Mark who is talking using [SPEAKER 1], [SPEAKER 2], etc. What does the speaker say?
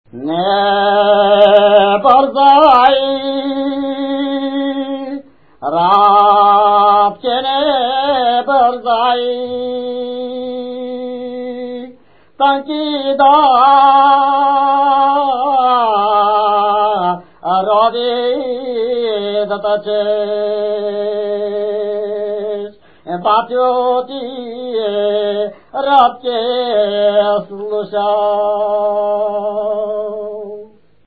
[SPEAKER 1] Ne barzai Rab ke ne barzai Tankida Rabi datachesh Batyoti Rab ke slusha